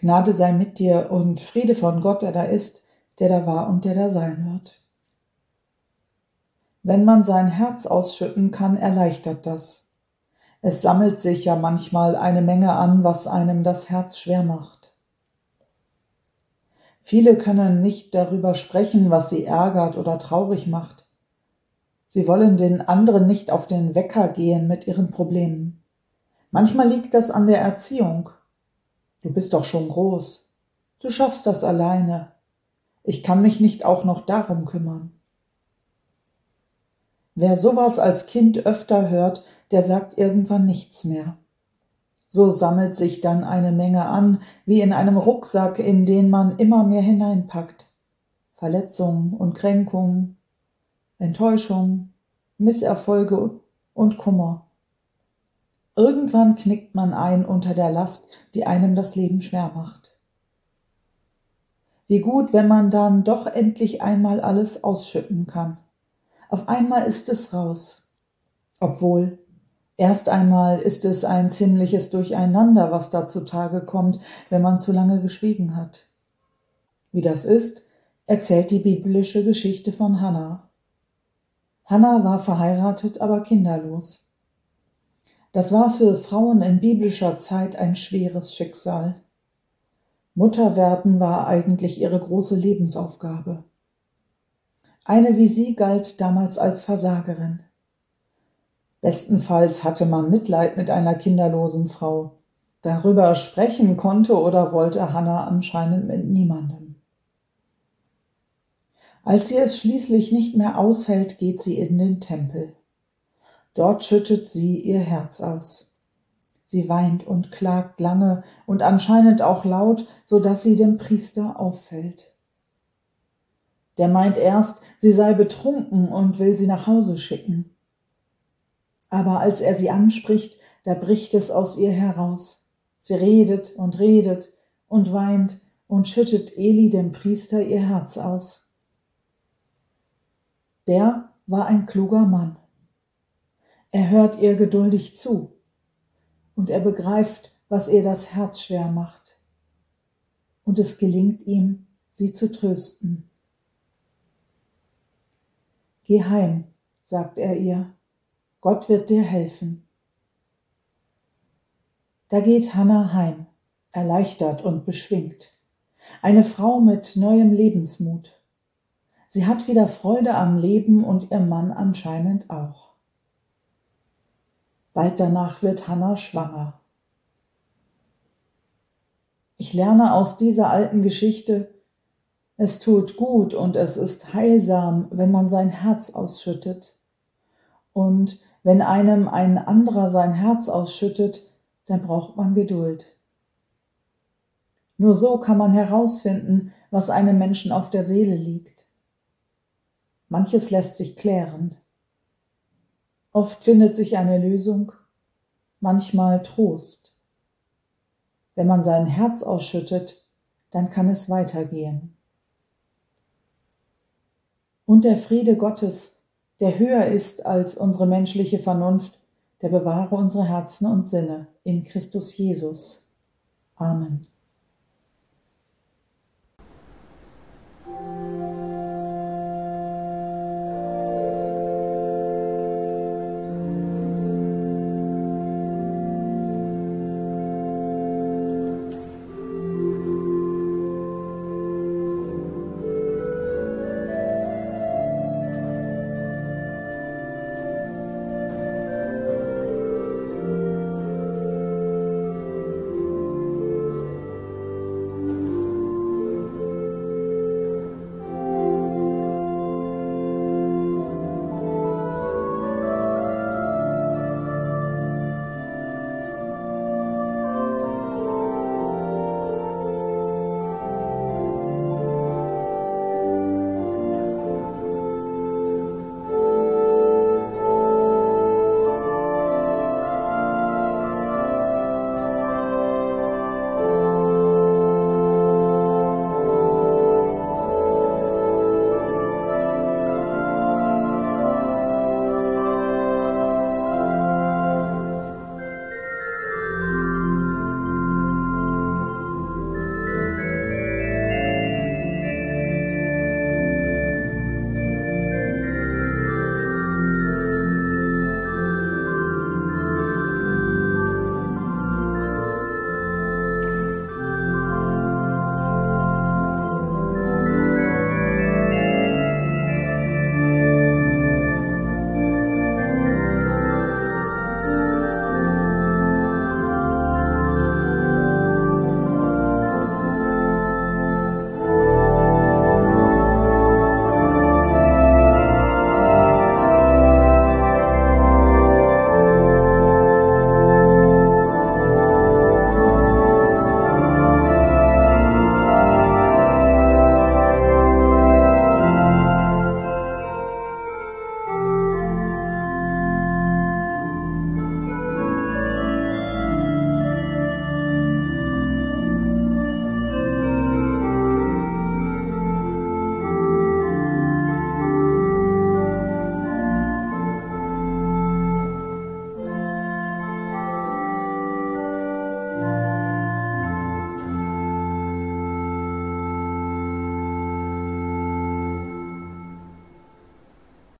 Gnade sei mit dir und Friede von Gott, der da ist, der da war und der da sein wird. Wenn man sein Herz ausschütten kann, erleichtert das. Es sammelt sich ja manchmal eine Menge an, was einem das Herz schwer macht. Viele können nicht darüber sprechen, was sie ärgert oder traurig macht. Sie wollen den anderen nicht auf den Wecker gehen mit ihren Problemen. Manchmal liegt das an der Erziehung. Du bist doch schon groß. Du schaffst das alleine. Ich kann mich nicht auch noch darum kümmern. Wer sowas als Kind öfter hört, der sagt irgendwann nichts mehr. So sammelt sich dann eine Menge an, wie in einem Rucksack, in den man immer mehr hineinpackt. Verletzungen und Kränkungen, Enttäuschung, Misserfolge und Kummer. Irgendwann knickt man ein unter der Last, die einem das Leben schwer macht. Wie gut, wenn man dann doch endlich einmal alles ausschütten kann. Auf einmal ist es raus. Obwohl, erst einmal ist es ein ziemliches Durcheinander, was da zutage kommt, wenn man zu lange geschwiegen hat. Wie das ist, erzählt die biblische Geschichte von Hannah. Hannah war verheiratet, aber kinderlos. Das war für Frauen in biblischer Zeit ein schweres Schicksal. Mutter werden war eigentlich ihre große Lebensaufgabe. Eine wie sie galt damals als Versagerin. Bestenfalls hatte man Mitleid mit einer kinderlosen Frau. Darüber sprechen konnte oder wollte Hannah anscheinend mit niemandem. Als sie es schließlich nicht mehr aushält, geht sie in den Tempel. Dort schüttet sie ihr Herz aus. Sie weint und klagt lange und anscheinend auch laut, so dass sie dem Priester auffällt. Der meint erst, sie sei betrunken und will sie nach Hause schicken. Aber als er sie anspricht, da bricht es aus ihr heraus. Sie redet und weint und schüttet Eli, dem Priester, ihr Herz aus. Der war ein kluger Mann. Er hört ihr geduldig zu und er begreift, was ihr das Herz schwer macht. Und es gelingt ihm, sie zu trösten. Geh heim, sagt er ihr. Gott wird dir helfen. Da geht Hannah heim, erleichtert und beschwingt. Eine Frau mit neuem Lebensmut. Sie hat wieder Freude am Leben und ihr Mann anscheinend auch. Bald danach wird Hannah schwanger. Ich lerne aus dieser alten Geschichte, es tut gut und es ist heilsam, wenn man sein Herz ausschüttet. Und wenn einem ein anderer sein Herz ausschüttet, dann braucht man Geduld. Nur so kann man herausfinden, was einem Menschen auf der Seele liegt. Manches lässt sich klären. Oft findet sich eine Lösung, manchmal Trost. Wenn man sein Herz ausschüttet, dann kann es weitergehen. Und der Friede Gottes, der höher ist als unsere menschliche Vernunft, der bewahre unsere Herzen und Sinne in Christus Jesus. Amen.